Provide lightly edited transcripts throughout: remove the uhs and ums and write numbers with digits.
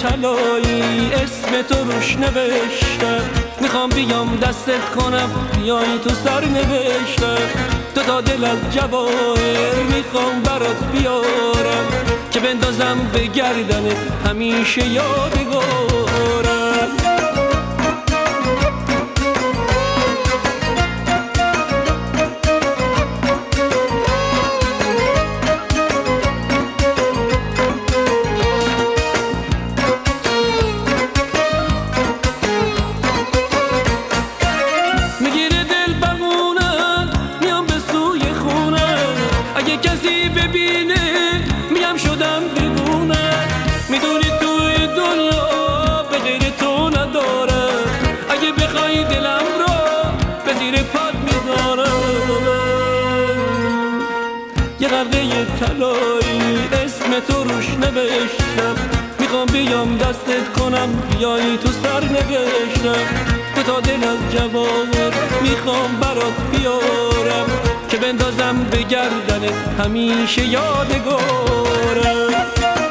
طلایی اسم تو روش نوشتم، میخوام بیام دستت کنم بیای تو سر نوشتم. تو تا دل از جواهر میخوام برات بیارم، که بندازم به گردنت همیشه یادگارم. کسی ببینه میم شدم دیوونه، میدونی توی دنیا به غیر تو ندارم. اگه بخوای دلم رو به زیر پات میذارم. یه غرقه طلایی اسم تو روش نوشتم، میخوام بیام دستت کنم بیای تو سر نوشتم. تو تا دل از جواهر میخوام برات بیارم، که بندازم به گردنت همیشه یادگارم.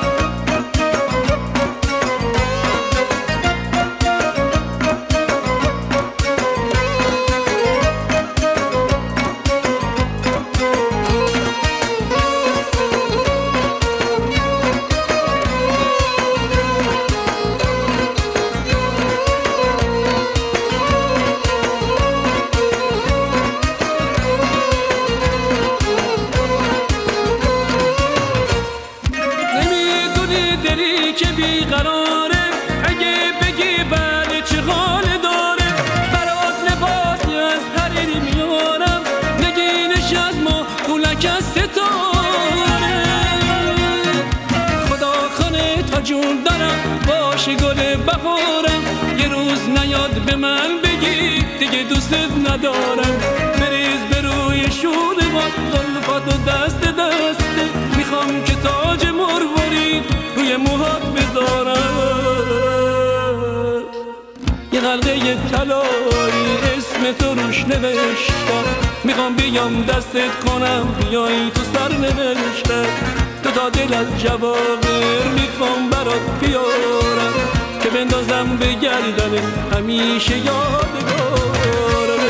که بیقراره اگه بگی بله چه حال داره، برات لباسی از حریری میارم، نگینش از ما پولک از ستاره. خدا کنه تا جون دارم باشه گل بهارم، یه روز نیاد به من بگی دیگه دوستت ندارم. بریز به روی شونه ما زلفاتو دست دسته، میخوام که تاج مروارید روی موهات بذارم. یه غرقه طلایی اسم تو روش نوشتم، میخوام بیام دستت کنم بیای تو سر نوشتم. تو تا دل از جواهر میخوام برات بیارم، که بندازم به گردنت همیشه یادگارم.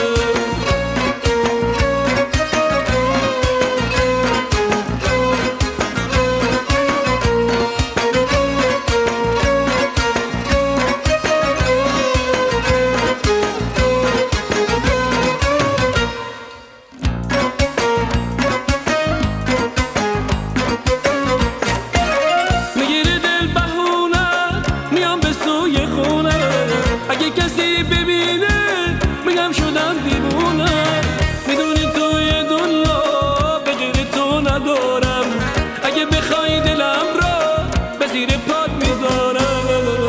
اگه کسی ببینه میگم شدم دیوونه، میدونی توی دنیا به غیر تو ندارم. اگه بخوای دلم را به زیر پات میذارم.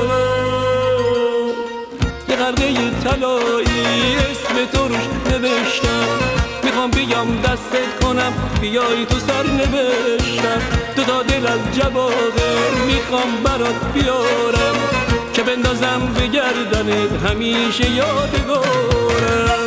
یه غرقه طلایی اسم تو روش نوشتم، میخوام بیام دستت کنم بیای تو سر نوشتم. تو تا دل از جواهر میخوام برات بیارم، که بندازم به گردنت همیشه یادگارم.